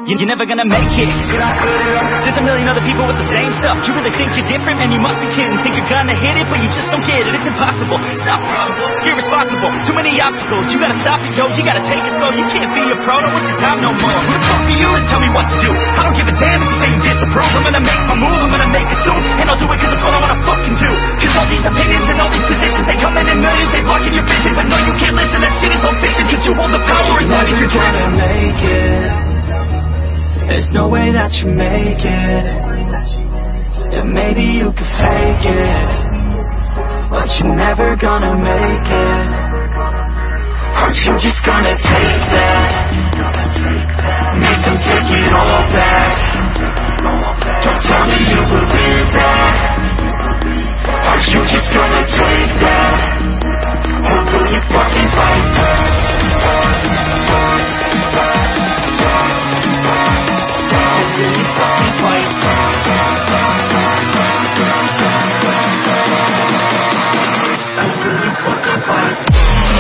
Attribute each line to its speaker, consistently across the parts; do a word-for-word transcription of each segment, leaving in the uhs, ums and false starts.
Speaker 1: you- you're never gonna make it. There's a million other people with the same stuff. You really think you're different? Man, you must be kidding. Think you're gonna hit it, but you just don't get it. It's impossible, it's not probable, you're irresponsible. Too many obstacles, you gotta stop it, yo. You gotta take it slow, you can't be a pro. Don't waste your time no more. Who the fuck are you to tell me what to do? I don't give a damn if you say you disapprove. I'm gonna make my move, I'm gonna make it soon. And I'll do it cause it's what I wanna fucking do. Cause all these opinions and all these positions, they come in in millions, they blocking your vision. But no, you can't listen, that shit is no fiction. Cause you hold the power as long as you're trying to make it. There's no way that you make it. Yeah, maybe you could fake it, but you're never gonna make it. Aren't you just gonna take that? Make them take it all back. Don't tell me you believe that. Aren't you just gonna take that? Or will you fucking fight back? Will you fucking fight back? Or will you fucking fight back?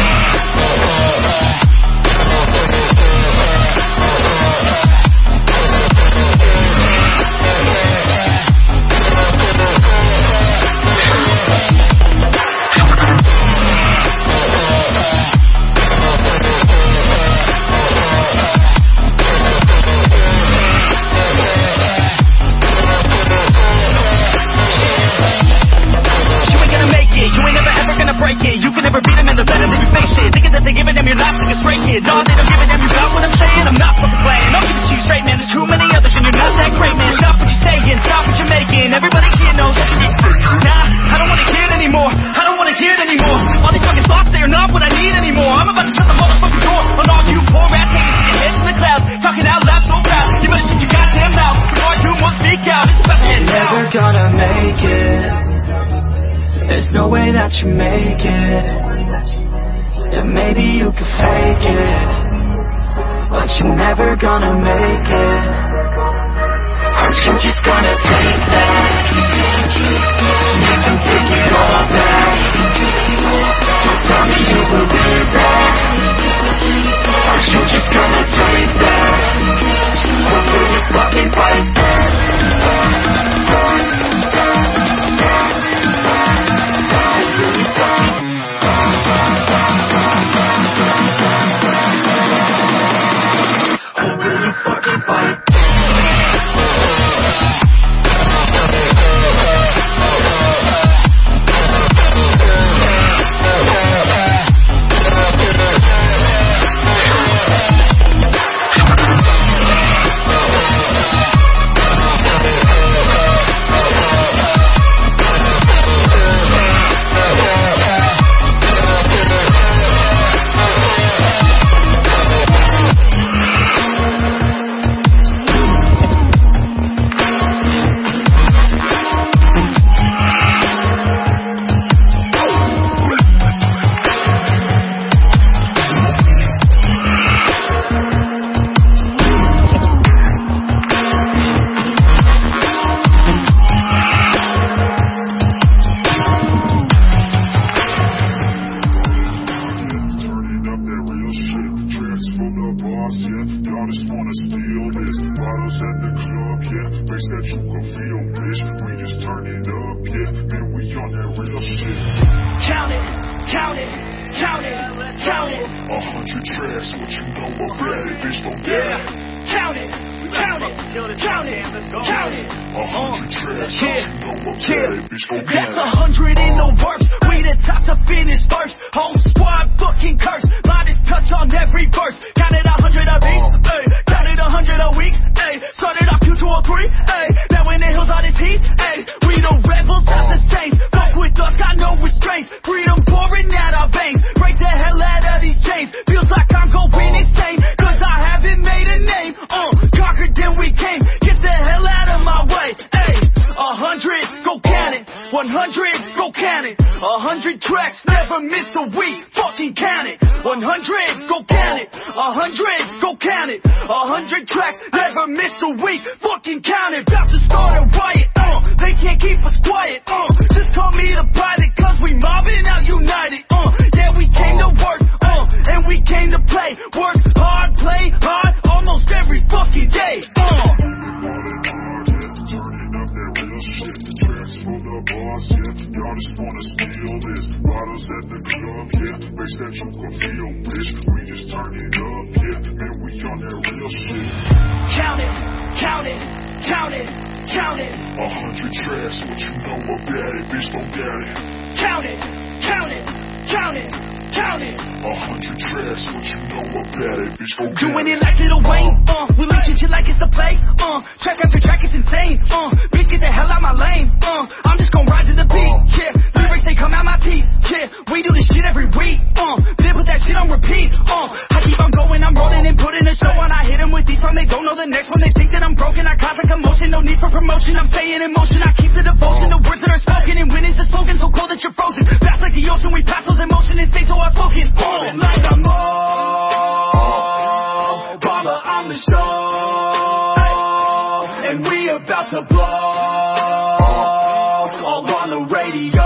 Speaker 1: No, they don't give a damn, you got what I'm saying? I'm not fucking playing, I'll give it to you straight, man. There's too many others and you're not that great, man. Stop what you're saying, stop what you're making. Everybody here knows that you're just nah, I don't wanna hear it anymore, I don't wanna hear it anymore. All these fucking thoughts, they are not what I need anymore. I'm about to shut the motherfucking door on all you poor ass haters with your heads in the clouds, talking out loud so proud. You better shut your goddamn mouth before you won't speak out. It's about to get down. You're never gonna make it. There's no way that you make it. Yeah, maybe you could fake it, but you're never gonna make it. Aren't you just gonna take that? Make them take it all back. Don't tell me you believe that. Aren't you just gonna take that? Or will you fucking fight back? Fucking fight. That's a hundred in no verse. We the top to finish first. Whole squad fucking cursed. Modest touch on every verse. Counted a hundred a beat, ayy. Counted a hundred a week, ayy. Started off Q two oh three, ayy. Now in the hills on his heat, ayy. We the rebels, not the saints. Fuck with us, got no restraints. Freedom pouring out our veins. Break the hell out of these chains. Feels like I'm going insane, cause I haven't made a name. Uh, conquered then we came. Get the hell out of my way, ayy. A hundred, go count it. One hundred, go count it. A hundred tracks, never miss a week. Fucking count it. One hundred, go count it. A hundred, go count it. A hundred tracks, never miss a week. Fucking count it. About to start a riot. Uh, they can't keep us quiet. Uh, just call me the pilot, cause we mobbing out united. Uh, yeah, we came to work. Uh, and we came to play. Work hard, play hard, almost every fucking day. count it, count it.
Speaker 2: A hundred tracks, what you know about it, bitch, don't doubt it.
Speaker 1: Count it, count it, count it, count it.
Speaker 2: A hundred tracks, what you know about it, bitch, don't doubt it.
Speaker 1: Doing it like Lil Wayne, uh, we leeching shit like it's a play, uh, track after track, it's insane, uh, bitch, get the hell out my lane, uh, I'm just gon' ride to the beat, yeah, lyrics, they come out my teeth, yeah, we do this shit every week, uh, then put that shit on repeat, uh, I keep on going, I'm rolling and putting a show on, I hit them with each one, they don't know the next one, they think that I'm broken, I cause a commotion, no need for promotion, I'm staying in motion, I keep the devotion, the words that are spoken, and when is the slogan, so cold that you're frozen, fast like the ocean, we pass those emotions, and stay so outspoken, uh, like I'm all, Baba, I'm the show, and we about to blow, all on the radio,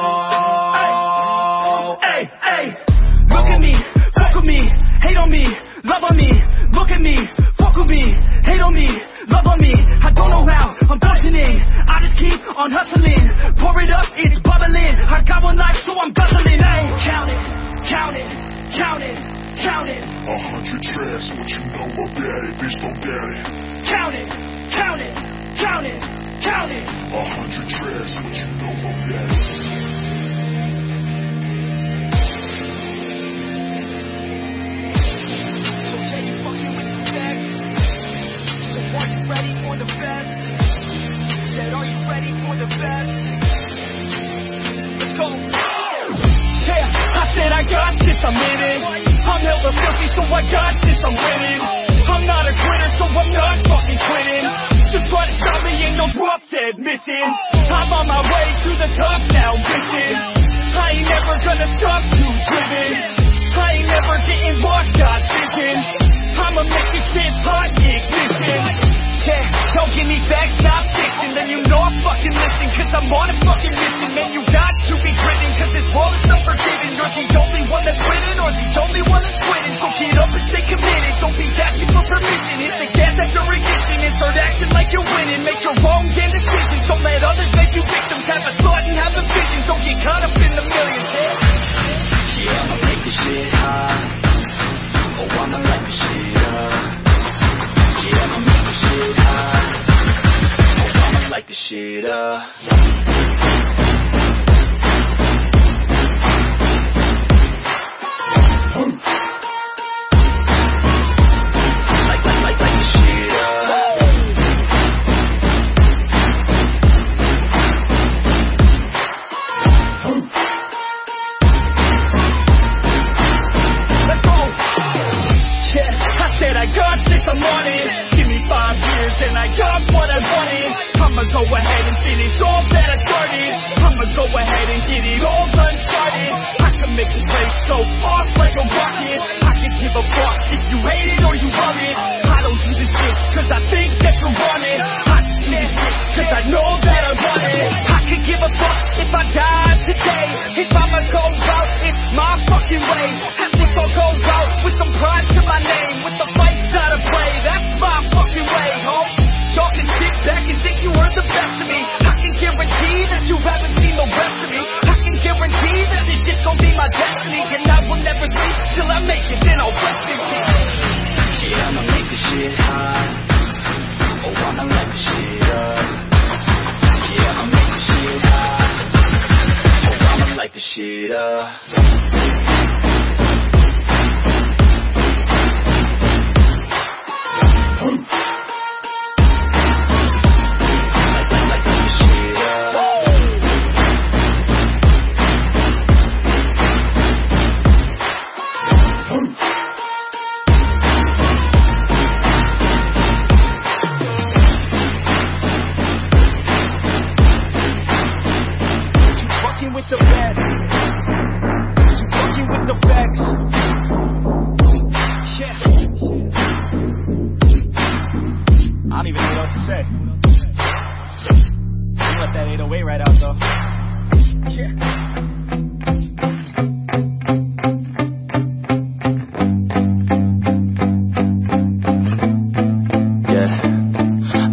Speaker 1: hey, hey, look at me, fuck with me, hate on me, love on me, look at me, fuck with me, hate on me, love on me, I don't know how, I'm functioning, I just keep on hustling, pour it up, it's bubbling, I got one life so I'm guzzling, hey, count it, count it, count it, count it.
Speaker 2: A hundred tracks, what you know about it, bitch, don't doubt it.
Speaker 1: Count it, count it, count it, count it.
Speaker 2: A hundred tracks, what you know about it.
Speaker 1: Okay, you fucking with the facts. So are you ready for the best? Said, are you ready for the best? Let's go. Yeah, I said I got this, I'm in it. I'm hella filthy, so I got this, I'm winning. I'm not a quitter, so I'm not fucking quitting. Just try to stop me, ain't no drop dead missing. I'm on my way to the top now, bitches. I ain't never gonna stop you driven. I ain't never getting lost, got vision. I'ma make this shit hot, ignition. Yeah, don't give me back, stop fixing. Then you know I'm fucking listening, cause I'm on a fucking mission. Man, you got to be gritting, cause this world is unforgiving. You're the only one that's winning, or the only one that's quitting. So get up and stay committed, don't be asking for permission. Hit the gas after ignition and start acting like you're winning. Make your own damn decisions, don't let others make you victims. Have a thought and have a vision, don't get caught up in the millions. Yeah, I'ma make this shit hot. Oh, I'ma light this shit up. Yeah, I'ma make this shit hot. Oh, I'ma light this shit up. I'm on it. Give me five years and I got what I wanted. I'ma go ahead and finish all that I started. I'ma go ahead and get it all done started. I can make this place so off like a rocket. I can give a fuck if you hate it or you love it. I don't do this shit cause I think that you want it. I just do this shit cause I know that I want it. I could give a fuck if I die today. If I'ma go out, it's my fucking way. Have to go go out with some pride to my name. With the fight to play, that's my fucking way, ho. Y'all can sit back and think you heard the best of me. I can guarantee that you haven't seen the rest of me. I can guarantee that this shit's gonna be my destiny. And I will never sleep till I make it, then I'll rest in peace. Yeah, I'ma make this shit hot. Oh, I'ma light this shit up. Yeah, I'ma make this shit hot. Oh, I'ma light this shit up. With the best, you fucking with the facts. Yeah. I don't even know what else to say. You let that eight oh eight right out though. Yeah.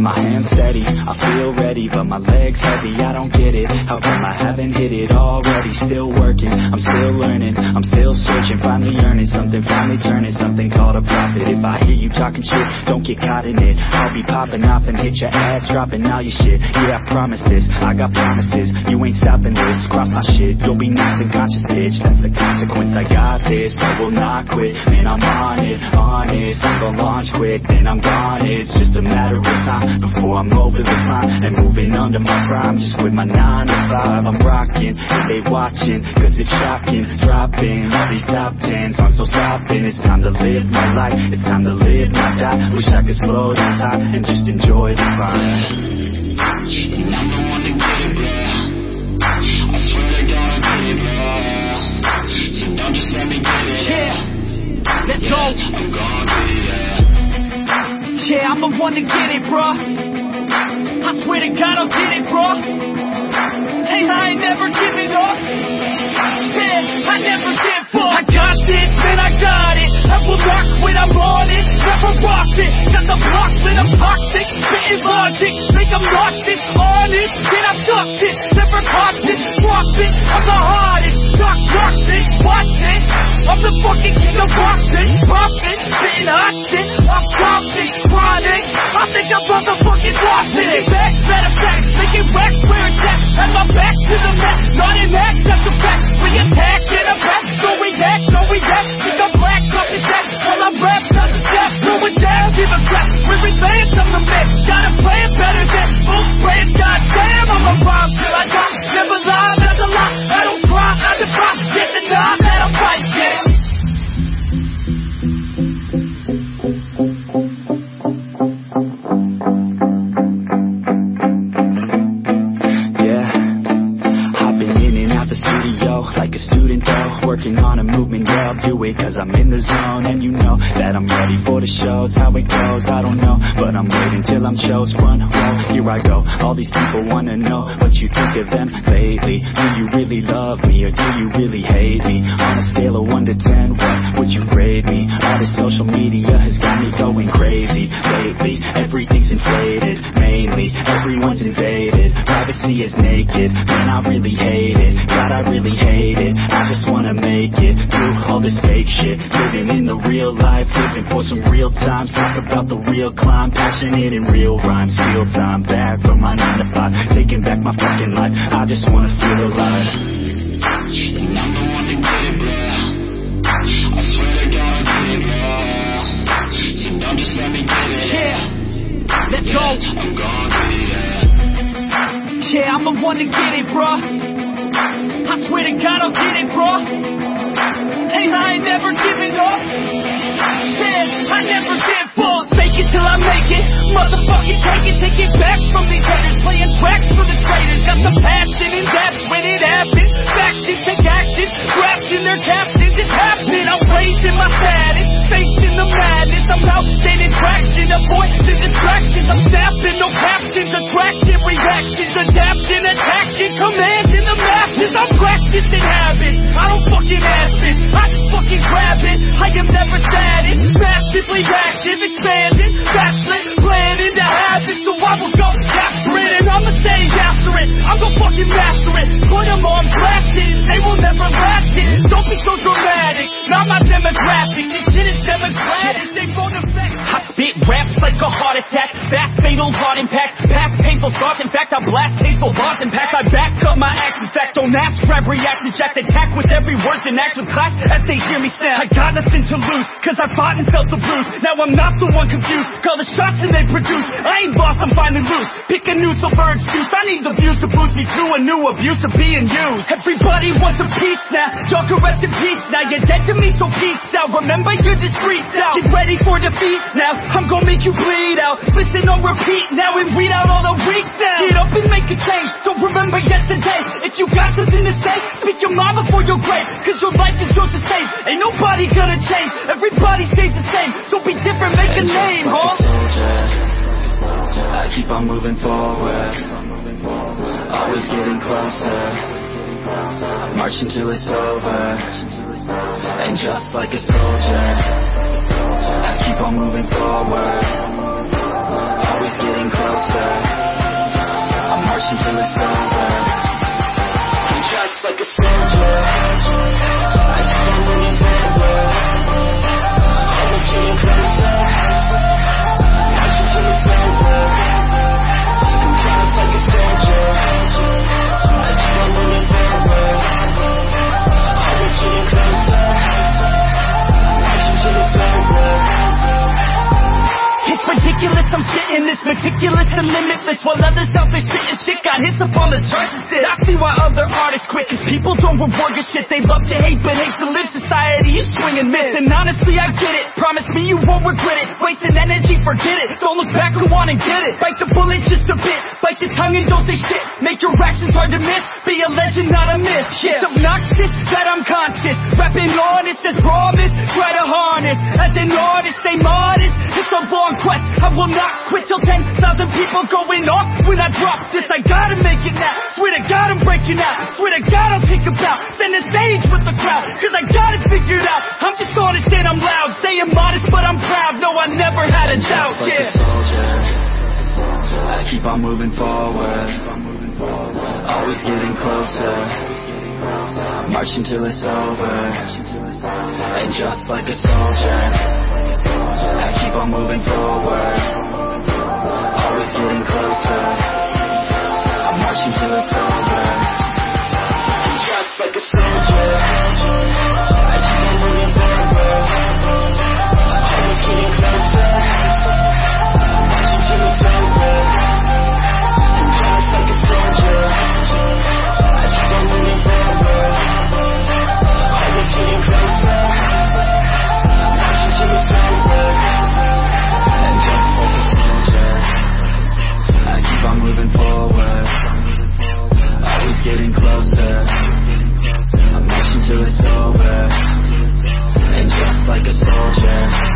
Speaker 1: My hands steady, I feel ready, but my legs heavy, I don't get it. How come I haven't hit it already? Still working, I'm still learning, I'm still searching, finally earning something, finally turning something called a profit. If I hear you talking shit, don't get caught in it. I'll be popping off and hit your ass, dropping all your shit. Yeah, I promise this, I got promises, you ain't stopping this. Cross my shit, you'll be knocked unconscious, bitch. That's the consequence, I got this, I will not quit. Man, I'm on it, honest, I'm gonna launch quick, then I'm gone. It's just a matter of time before I'm over the climb and moving under my prime. Just quit my nine to five, I'm rocking, they watching, cause it's shocking. Dropping all these top ten songs, so stopping. It's time to live my life, it's time to live my die. Wish I could slow down time and just enjoy the fire.
Speaker 2: And I'm the one to get it, bro. I swear to God I get it, bro. So don't just let me get it.
Speaker 1: Yeah, let's go.
Speaker 2: I'm gonna get it.
Speaker 1: Yeah, I'm the one to get it, bro. I swear to God I'll get it, bro. Hey, I ain't never giving up. Yeah, I never give up. I got this, man, I got it. I will not quit, I'm on it. Never rock it, got the block lit, I'm toxic. Spitting logic, think I'm lost it. Honest, then I'm ducked it. Never caught it, walked it. I'm the hardest, rock, rock it, watch it. I'm the fucking king of boxing, popping, spitting hot shit. I'm confident, chronic. I think I'm motherfucking lost it. Making back, better facts, making racks where it's at. And my back to the mat, not in act, that's a fact. We attack in a back, so we act, so we act. Think I'm black, up his act. All I'm rap, not the step. Throwing down, give a crap. We're advanced, I'm the man. Got a plan better than both brands. Goddamn, I'm a bomb till I die. Never lie, that's a lie. I don't cry, I defy. Get the time that I'm fighting, yeah. Like a student though, working on a movement, yeah, I'll do it cause I'm in the zone. And you know that I'm ready for the shows. How it goes, I don't know, but I'm waiting till I'm chose. Front row, here I go. All these people wanna know what you think of them lately. Do you really love me or do you really hate me? On a scale of one to ten, what would you grade me? All this social media has got me going crazy lately. Everything's inflated, mainly everyone's invaded. Privacy is naked, man, I really hate it. God, I really hate it. I just wanna make it through all this fake shit. Living in the real life, living for some real times. Talk about the real climb, passionate in real rhymes. Steal time back from my nine to five, taking back my fucking life. I just wanna feel alive.
Speaker 2: And I'm the one to get it, bro. I swear to God I get it, bro. So don't just let me get it.
Speaker 1: Yeah, let's
Speaker 2: yeah,
Speaker 1: go.
Speaker 2: I'm gonna get it.
Speaker 1: Yeah, I'm the one to get it, bro. I swear to God I'll get it, bro. Hey, I ain't never giving up. Yeah, I never give up. Fake it till I make it. Motherfucking take it, take it back from these haters. Playing tracks for the traitors. Got the passion and that's when it happens. Factions take action, crashing their captions. It's happening, I'm raising my status. Facing the madness, I'm out gaining traction. Avoiding the distractions, I'm snapping, no captions. Attracting reactions, adapting, attacking, commanding the masses. I'm practicing habits, I don't fucking ask it, I just fucking grab it. I am never static, massively active, expanding, backslid, planning to have it. So I will go after it, and I'ma stay after it. I'm gonna fucking master it, put them on blasting. They will never last it, don't be so dramatic. Not my demographic, this shit is democratic. They won't affect. I spit raps like a heart attack, back fatal heart impact, past painful scars. In fact, I blast hateful bars and pack. I back up my actions back, don't ask, grab reactions, jack, attack with every word and act with class as they hear me snap. I got nothing to lose, cause I fought and felt the bruise. Now I'm not the one confused, call the shots and they produce. I ain't lost, I'm finally loose, pick a new silver excuse. I need the views to boost me to a new abuse of being used. Everybody wants a piece now, y'all can rest in peace now. You're dead to me, so peace out. Remember you're discreet now, get ready for defeat now. I'm gonna make you bleed out, listen on repeat now and read out all the weak now. Get up and make a change, don't remember yesterday. If you got something to say, speak your mind before your grave, cause your life is yours to save. Ain't nobody gonna change, everybody stays the same. So be different, make a name, huh?
Speaker 3: I keep on moving forward, always getting closer, marching till it's over. And just like a soldier, I keep on moving forward, always getting closer.
Speaker 1: and limitless, while others out there spitting shit got hits up on the charts instead. I see why other artists quit, cause people don't reward good shit. They love to hate but hate to live. Society is swinging myths, and honestly I get it. Promise me you won't regret it. Wasting energy, forget it. Don't look back, go on and get it. Bite the bullet just a bit, bite your tongue and don't say shit. Make your actions hard to miss, be a legend not a myth. Yeah. It's obnoxious that I'm conscious, rapping honest as promise. Try to harness, as an artist stay modest. It's a long quest, I will not quit till ten thousand people going off when I drop this. I gotta make it now, swear to God I'm breaking out. Swear to God I'll take a bow, send the stage with the crowd, cause I got it figured out. I'm just honest and I'm loud, saying modest but I'm proud. No, I never had a doubt.
Speaker 3: Like
Speaker 1: Yeah.
Speaker 3: a soldier, I keep on moving forward, always getting closer, marching till it's over. And just like a soldier, I keep on moving forward, always getting closer, I'm marching till it's over. And just like a soldier, I keep on moving forward, always getting closer, marching till it's over. And just like a soldier, I keep on moving forward, always getting closer, marching till it's over. And just like a soldier, I keep on moving forward, always getting closer, I'm marching till it's over. And just like a soldier,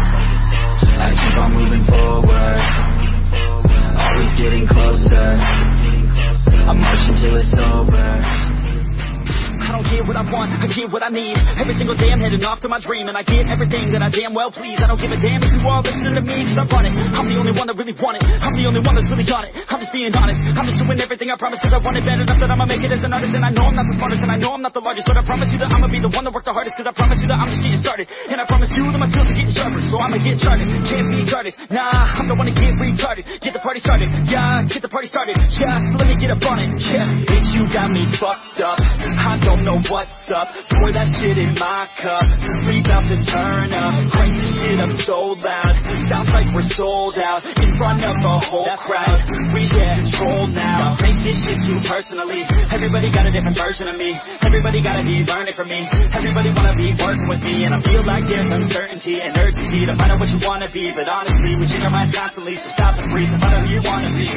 Speaker 3: I keep on moving forward, always getting closer, I'm marching till it's over.
Speaker 1: I don't get what I want, I get what I need. Every single day I'm heading off to my dream, and I get everything that I damn well please. I don't give a damn if you all listen to me, cause I run it. I'm the only one that really want it, I'm the only one that's really on it. I'm just being honest, I'm just doing everything I promise, cause I want it bad enough that I'ma make it as an artist. And I know I'm not the smartest, and I know I'm not the largest, but I promise you that I'ma be the one that worked the hardest. Cause I promise you that I'm just getting started, and I promise you that my skills are getting sharper. So I'ma get charted, can't be guarded. Nah, I'm the one that get retarded. Get the party started, yeah, get the party started. Yeah, so let me get up on it, yeah. Bitch, you got me fucked up, I don't know what's up. Pour that shit in my cup, we bout to turn up. Crank this shit up so loud, sounds like we're sold out. In front of a whole crowd, we get control now. Take this shit too personally, everybody got a different version of me. Everybody gotta be learning from me, everybody wanna be working with me. And I feel like there's uncertainty and urgency to find out what you wanna be. But honestly, we change our minds constantly, so stop and breathe and find out who you wanna be.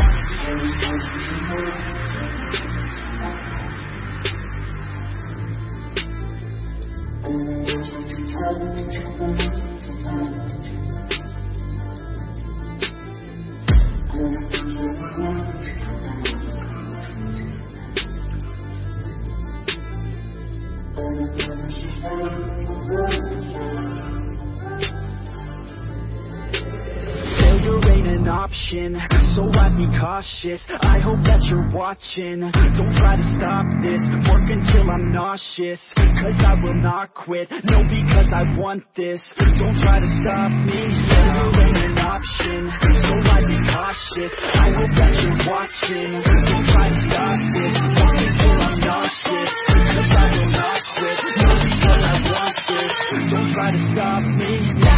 Speaker 1: Failure ain't an option, so I'd be cautious. I hope that you're watching, don't try to stop this. Work until I'm nauseous, cause I will not quit. No, because I want this, don't try to stop me. Failure ain't an option, so I'd be cautious. I hope that you're watching, don't try to stop this. Work until I'm nauseous, cause I will not quit. No, because I want this, don't try to stop me.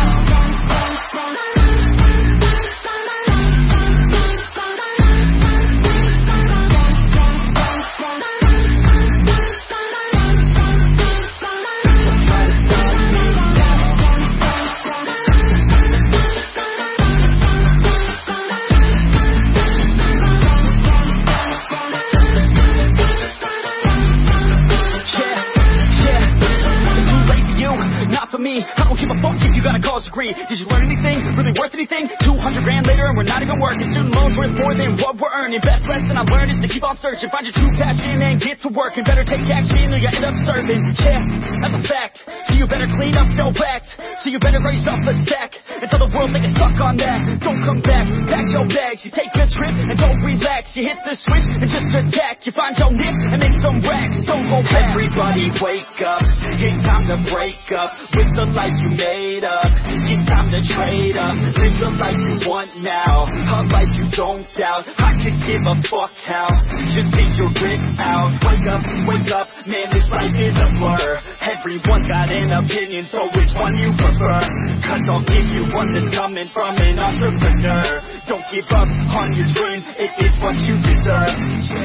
Speaker 1: I don't give a fuck if you got a cause degree. Did you learn anything? Really worth anything? two hundred grand later and we're not even working. Student loans worth more than what we're earning. Best lesson I learned is to keep on searching. Find your true passion and get to work. And better take action or you end up serving. Yeah, that's a fact. So you better clean up your act. So you better raise up the stack and tell the world that you're stuck on that. Don't come back, pack your bags. You take a trip and don't relax. You hit the switch and just attack. You find your niche and make some racks. Don't go back. Everybody wake up, it's time to break up with the life you made straight up. It's time to trade up. Live the life you want now, a life you don't doubt. I could give a fuck how, just figure it out. Wake up, wake up, man, this life is a blur. Everyone's got an opinion, so which one you prefer? Cause I'll give you one that's coming from an entrepreneur. Don't give up on your dream, it is what you deserve.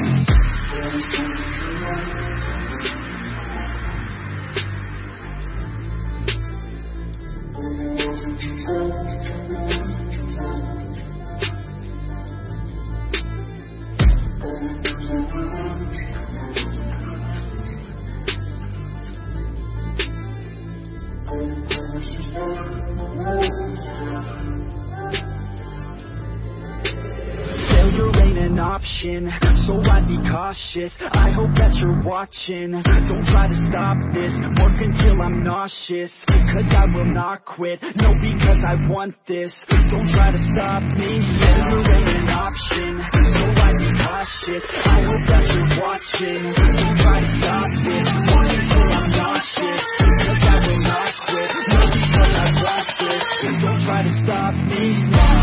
Speaker 1: Failure ain't an option, so I'd be cautious. I hope that you're watching. Don't try to stop this, work until I'm nauseous. Cause I will not quit, no, because I want this. Don't try to stop me, failure ain't an option, so I'd be cautious. I hope that you're watching. Don't try to stop this, work until I'm nauseous. Cause I will not quit, no, because I want this. Don't try to stop me now.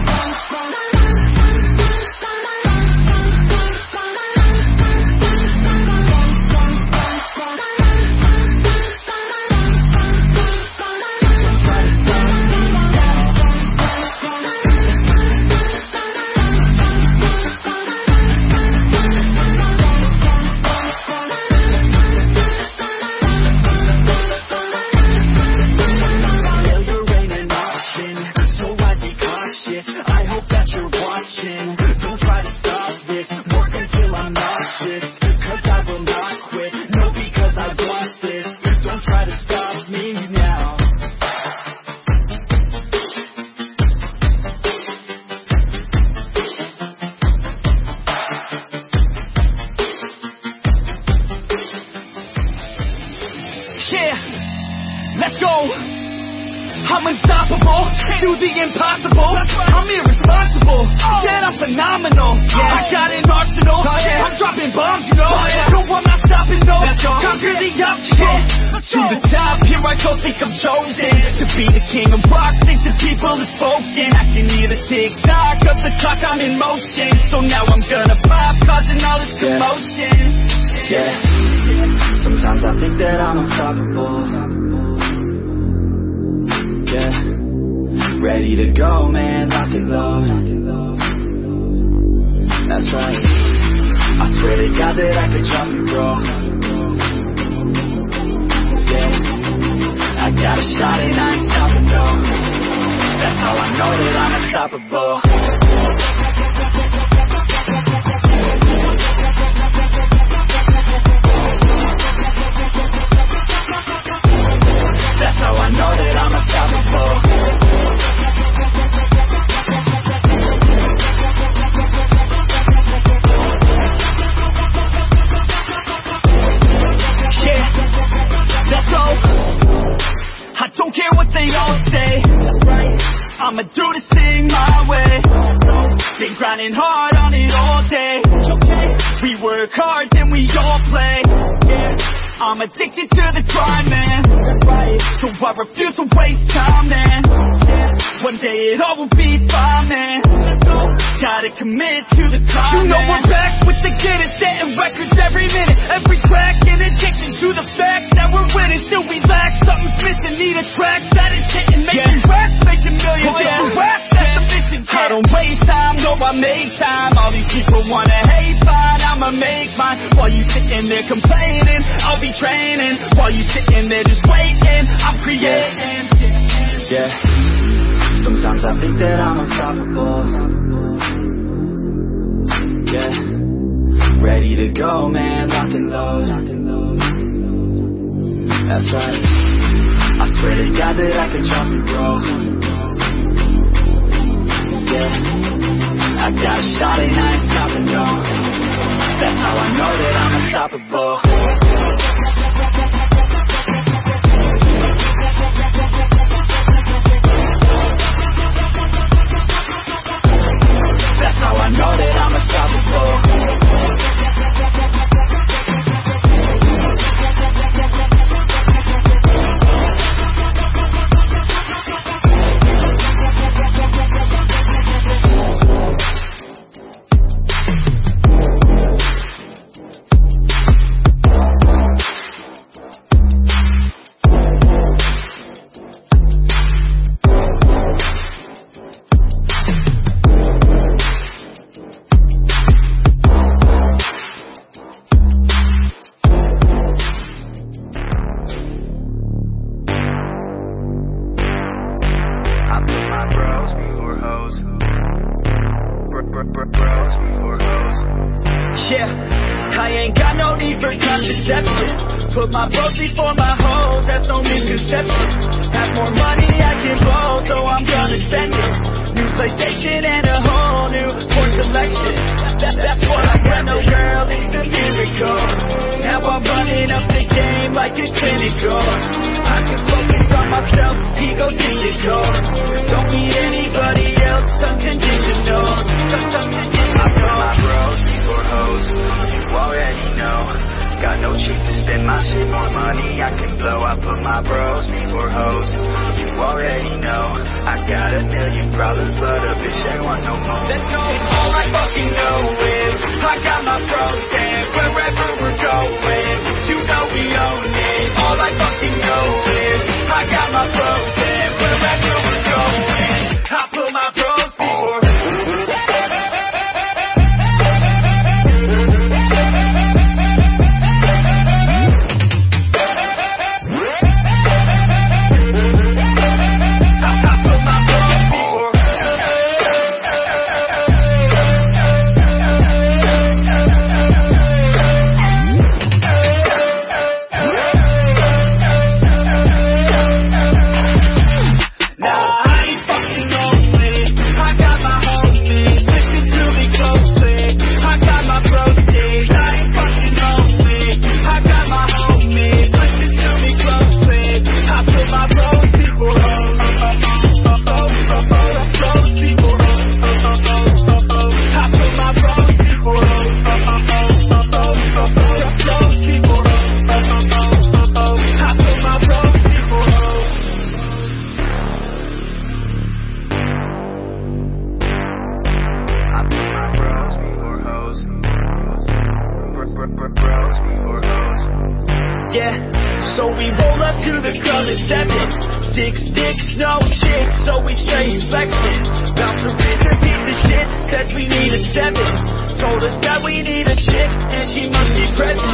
Speaker 1: I hope that you're watching. Don't try to stop this, work until I'm nauseous. Cause I will not quit, no, because I want this. Don't try to stop me now. Yeah, let's go. I'm unstoppable, do the impossible. I'm irresponsible, yeah, I'm phenomenal. I got an arsenal, I'm dropping bombs, you know. No, I'm not stopping, no, conquer the obstacle. To the top, here I go, think I'm chosen to be the king of rock, think the people have spoken. I can hear the tick-tock of the clock, I'm in motion. So now I'm gonna pop, causing all this commotion.
Speaker 3: Yeah, sometimes I think that I'm unstoppable. Yeah, ready to go, man, lock and load. That's right, I swear to God that I could jump and roll. Yeah, I got a shot and I ain't stopping, no. That's how I know that I'm unstoppable. That's how I know that I'm unstoppable. Yeah, let's go. I don't care what they all say. I'ma do this thing my way. Been grinding hard on it all day. We work hard, then we all play. I'm addicted to the grind, man. So I refuse to waste time, man. One day it all will be fine, man. Gotta commit to the climb, you know man. We're back with the Guinness, setting records every minute, every track. In addition to the fact that we're winning, still we lack something's missing. Need a track that is hitting, making yeah. raps, making millions. Oh, yeah. Rap, that's the mission. Yeah. I don't waste time, no, I make time. All these people wanna hate, fine, I'ma make mine. While you sitting there complaining, I'll be training. While you sitting there just waiting, I'm creating. Yeah, sometimes I think that I'm unstoppable. Yeah, ready to go, man, lock and load. That's right, I swear to God that I can jump and roll. Yeah, I got a shot and I ain't stopping, no. That's how I know that I'm unstoppable. That's how I know that I'm unstoppable. hoes before hoes.
Speaker 1: Yeah, I ain't got no need for contraception. Put my bros before my hoes, that's no misconception. Have more money I can blow, so I'm gonna send it. New PlayStation and a whole new porn collection. That, that's what I got, no girl, it's a miracle. Now I'm running up the game like a clinical. I can focus on myself, ego digital. Don't need anybody else, unconditional. I put my bros before hoes, you already know. Got no cheek to spend my shit, more money I can blow. I put my bros before hoes, you already know. I got a million problems, but a bitch ain't want no more. Let's go. All I fucking know is I got my bros, and wherever we're going, you know we own it. All I fucking know is I got my bros, and wherever we're going, I put my bros before. Yeah, so we roll up to the club at seven. Six dicks, no chicks, so we straight flexing. Bouncer is a piece of shit, says we need a seven. Told us that we need a chick, and she must be present.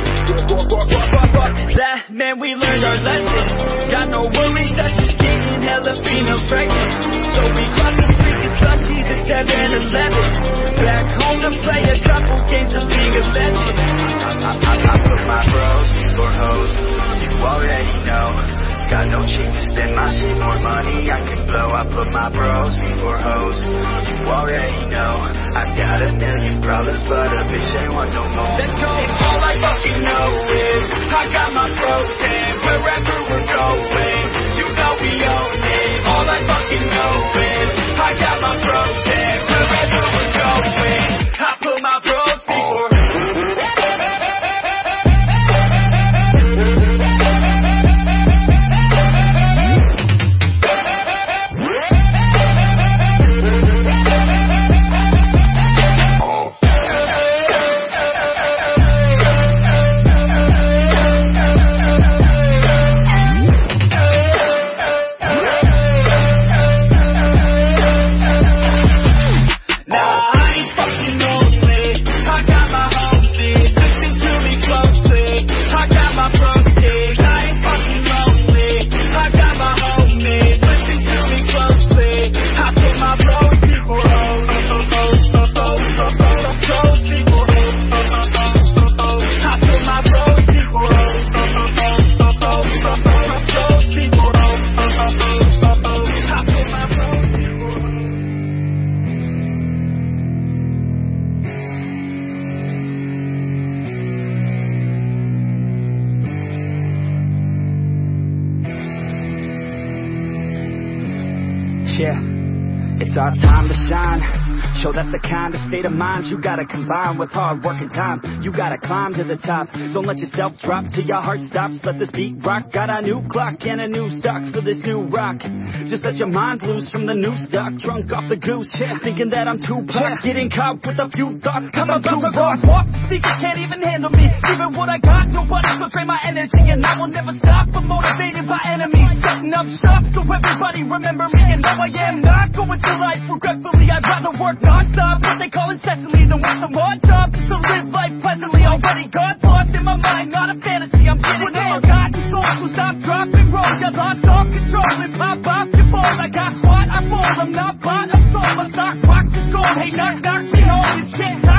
Speaker 1: Fuck that, man, we learned our lesson. Got no worries that she's getting hella females pregnant. So we cross the street and suck, she's at seven eleven. Back home to play a couple games of League of Legends.
Speaker 3: I, I, I put my bros before hoes, you already know. Got no cheek to spend my shit, more money I can blow. I put my bros before hoes, you already know. I got a million problems, but a bitch ain't want no more.
Speaker 1: Let's go. All I fucking know is I got my bros, and wherever we're going, you know we own it. All I fucking know is I got my bros, and wherever we're going, I put my bros before.
Speaker 4: Yeah, it's our time to shine. Show that's the kind of state of mind you gotta combine with hard work and time. You gotta climb to the top. Don't let yourself drop till your heart stops. Let this beat rock. Got a new clock and a new stock for this new rock. Just let your mind loose from the new stock. Drunk off the goose, yeah. Thinking that I'm too pop. Getting caught with a few thoughts, cause I'm too lost. Walk the speakers can't even handle me. Even what I got, nobody's gonna drain my energy. And I will never stop, but motivated by enemies. Setting up shop so everybody remember me. And now I am not going through life regretfully. I'd rather work non-stop, what they call incessantly, than with some hard jobs to live life pleasantly. Already got lost in my mind, not a fantasy. I'm kidding. When all got soul, so stop, dropping roll. You lost all control and pop off your balls. I got squat, I fall. I'm not bought, I'm sold. I'm stock, rock the gold. Hey, knock, knock, she home and shit.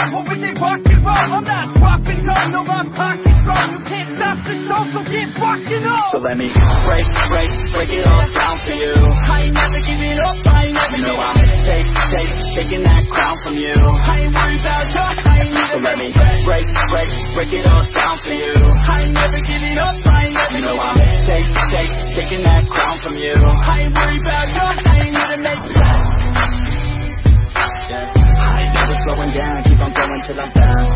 Speaker 4: Or is it rock and roll? I'm not dropping down, no, I'm pocket strong. You can't stop the show, so get rockin' on.
Speaker 3: So let me break, break, break it all down for you.
Speaker 4: I ain't never giving up, I ain't never
Speaker 3: You know
Speaker 4: giving
Speaker 3: I'm take, take, taking that crown from you.
Speaker 4: I ain't worried about you, I ain't
Speaker 3: So
Speaker 4: never
Speaker 3: let me break, break, break it all down for you.
Speaker 4: I ain't never giving up, I ain't never
Speaker 3: You know
Speaker 4: giving
Speaker 3: I'm take, take, taking that crown from you.
Speaker 4: I ain't worried about you, I ain't here to make plans.
Speaker 3: I ain't never slowing down, keep on going till I'm down.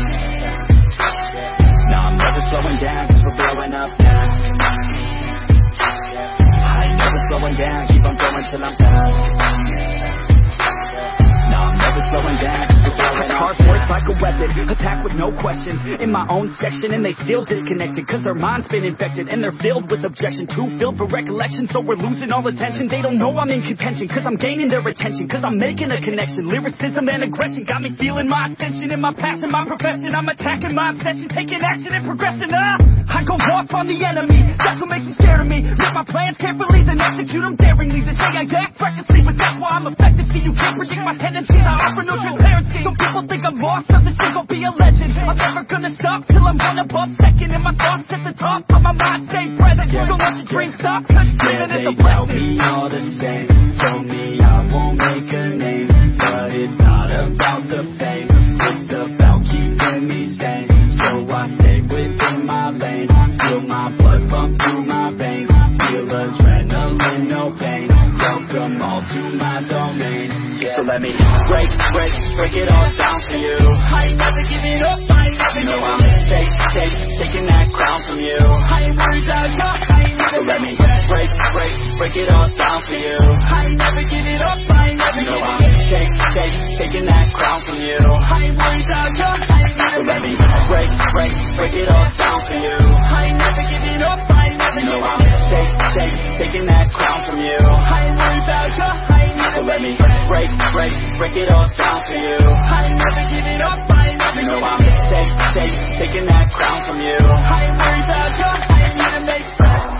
Speaker 3: No, I'm never slowing down, cause we're blowing up now. I ain't never slowing down, keep on going till I'm down. No, I'm never slowing down, cause we're blowing up.
Speaker 4: Hard work's like a weapon, attack with no questions. In my own section and they still disconnected, cause their mind's been infected and they're filled with objection. Too filled for recollection, so we're losing all attention. They don't know I'm in contention, cause I'm gaining their attention, cause I'm making a connection. Lyricism and aggression got me feeling my ascension. In my passion, my profession, I'm attacking my obsession, taking action and progressing. Ah, I go off on the enemy, that's what makes them scared of me. Make my plans carefully, then execute them daringly. They say I act recklessly, but that's why I'm effective. See, you can't predict my tendencies, I offer no transparency. Some people think I'm lost, nothing shit gon' be a legend. I'm never gonna stop till I'm one above second. And my thoughts at the top, but my mind stay present. Don't let your dreams stop, cause dreaming is a
Speaker 3: They tell
Speaker 4: blessing.
Speaker 3: me all the same, told me I won't make a name, but it's not about the fame, it's about keeping me sane. So I stay within my lane, feel my blood pump through my veins, feel adrenaline, no pain, welcome all to my domain. So let me break, break, break it all down for you.
Speaker 4: I ain't never giving up, I ain't never
Speaker 3: You know
Speaker 4: giving
Speaker 3: I'm
Speaker 4: up.
Speaker 3: take, take, taking that crown from you.
Speaker 4: I ain't worried about you, I ain't
Speaker 3: So
Speaker 4: never
Speaker 3: let me break, break, break it all down for you.
Speaker 4: I ain't never giving up, I ain't never
Speaker 3: You know
Speaker 4: giving
Speaker 3: I'm
Speaker 4: up.
Speaker 3: take, take, taking that crown from you.
Speaker 4: I ain't worried about you, I ain't
Speaker 3: So
Speaker 4: never
Speaker 3: let me break, break, break it all down for you.
Speaker 4: I ain't never giving up, I ain't never
Speaker 3: You know
Speaker 4: giving
Speaker 3: I'm
Speaker 4: up.
Speaker 3: take, take, taking that crown from you.
Speaker 4: I ain't worried about you, I ain't
Speaker 3: So
Speaker 4: never
Speaker 3: let me break, break, break it all down for you.
Speaker 4: I ain't never giving up, I ain't never
Speaker 3: You know
Speaker 4: giving
Speaker 3: I'm
Speaker 4: up.
Speaker 3: take, take, taking that crown from you.
Speaker 4: I ain't worried about you, I ain't here to make friends.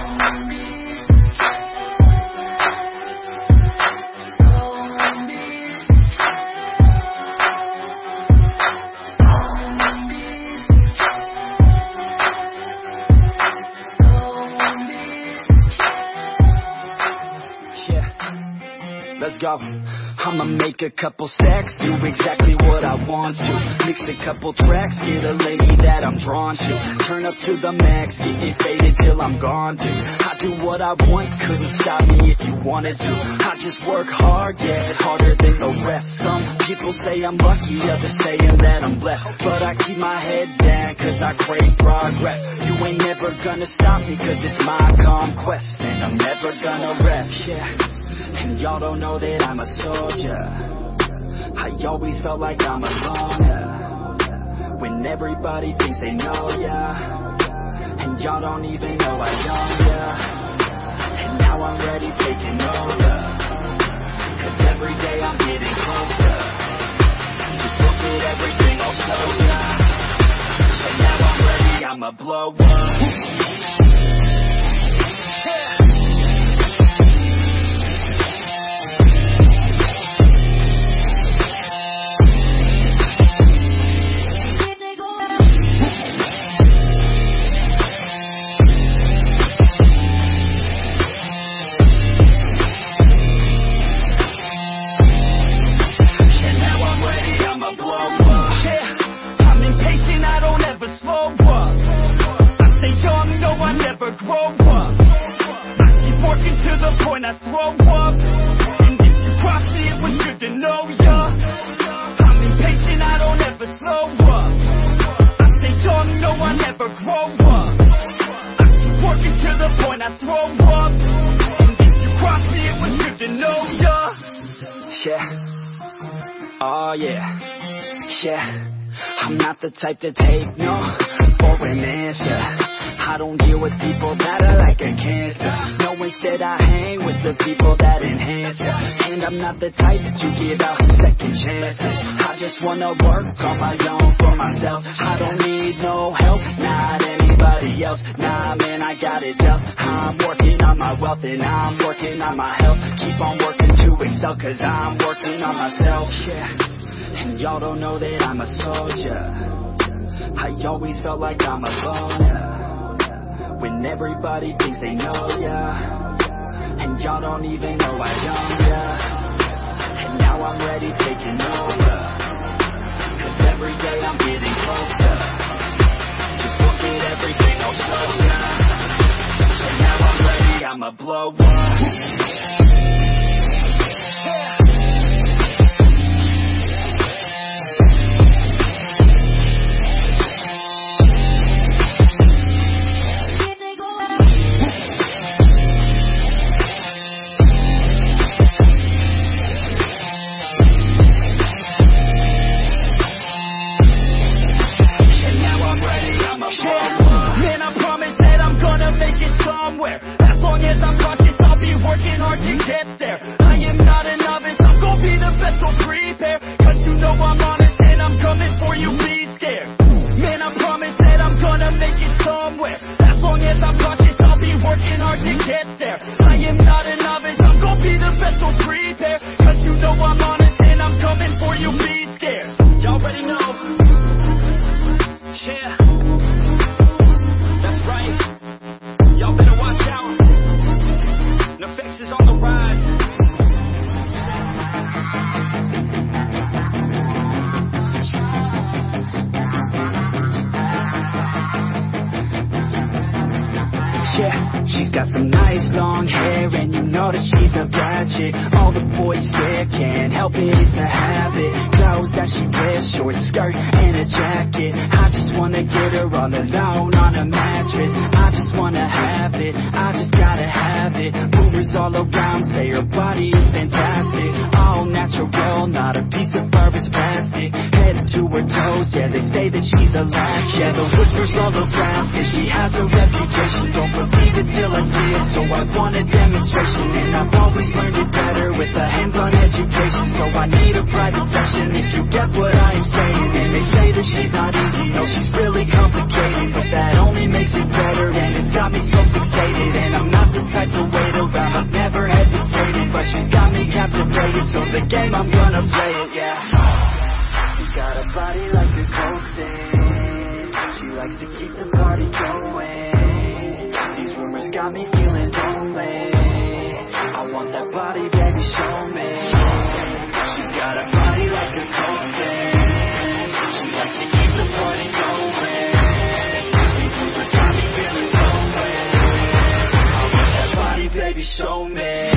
Speaker 4: Yeah, let's go. I'ma make a couple stacks, do exactly what I want to. Mix a couple tracks, get a lady that I'm drawn to. Turn up to the max, get it faded till I'm gone, dude. I do what I want, couldn't stop me if you wanted to. I just work hard, yeah, harder than the rest. Some people say I'm lucky, others saying that I'm blessed. But I keep my head down, cause I crave progress. You ain't never gonna stop me, cause it's my conquest. And I'm never gonna rest, yeah. And y'all don't know that I'm a soldier. I always felt like I'm a loner when everybody thinks they know ya, and y'all don't even know I own ya. And now I'm ready taking over, cause every day I'm getting closer. Just look at everything I'll show ya. So now I'm ready, I'ma blow up. To the point I throw up, and if you cross me, it was good to know ya. I'm impatient, I don't ever slow up. I stay young, no, I never grow up. I keep working to the point I throw up, and if you cross me, it was good to know ya. Yeah, oh yeah, yeah. I'm not the type to take no for an answer. I don't deal with people that are like a cancer. No, instead I hang with the people that enhance it. And I'm not the type to give out second chances. I just wanna work on my own for myself. I don't need no help, not anybody else. Nah, man, I got it dealt. I'm working on my wealth and I'm working on my health. Keep on working to excel, cause I'm working on myself. Yeah. And y'all don't know that I'm a soldier. I always felt like I'm alone, yeah. When everybody thinks they know ya, and y'all don't even know I own ya. And now I'm ready taking over, cause every day I'm getting closer. Just look at everything I'll show ya. And now I'm ready, I'ma blow up. As long as I'm conscious, I'll be working hard to get there. I am not a novice, I'm gonna be the best, so prepare. Cause you know I'm honest and I'm coming for you, be scared. Man, I promise that I'm gonna make it somewhere. As long as I'm conscious, I'll be working hard to get there. I am not a novice, I'm gonna be the best, so prepare. Cause you know I'm honest and I'm coming for you, be scared. Y'all already know. Yeah, that's right. Y'all better watch out. Nefex is on the rise. Yeah, she's got some nice long hair, and you know that she's a bad chick. All the boys stare, can't help it, it's a habit. Clothes that she wears, short skirt and a jacket. I just wanna get her all alone on a mattress. I just wanna have it, I just gotta have it. Rumors all around say her body is fantastic. All natural, not a piece of fur is plastic. Headed to her toes, yeah, they say that she's a latch. Yeah, the whispers all around say she has a reputation. Don't believe it till I see it, so I want a demonstration. And I've always learned it better with a hands-on education. So I need a private session if you get what I am saying. And they say that she's not easy, no, she's really complicated. But that only makes it better, and it's got me so fixated. And I'm not the type to wait around, I've never hesitated. But she's got me captivated, so the game, I'm gonna play it, yeah. She got a body like a cocaine. She likes to keep the party going. These rumors got me feeling lonely. I want that body, baby, show me. She's got a body like a cocaine. She likes to keep the party going. These rumors got me feeling lonely. I want that body, baby, show me.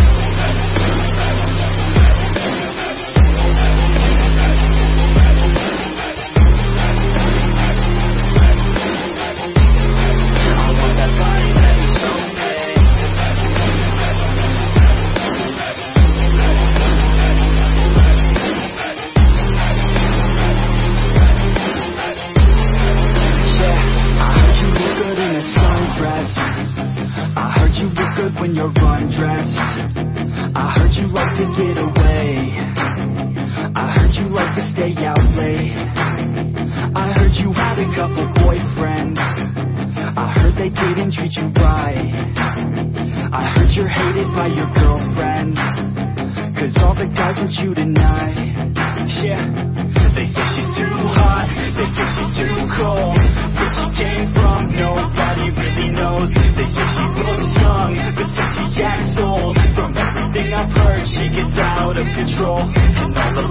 Speaker 4: When you're undressed, I heard you like to get away. I heard you like to stay out late. I heard you had a couple boyfriends. I heard they didn't treat you right. I heard you're hated by your girlfriends, cause all the guys want you tonight. Yeah, they say she's too hot, they say she's too cold. Where she came from, nobody really knows. They say she looks young, but say she acts old. From everything I've heard, she gets out of control. And all the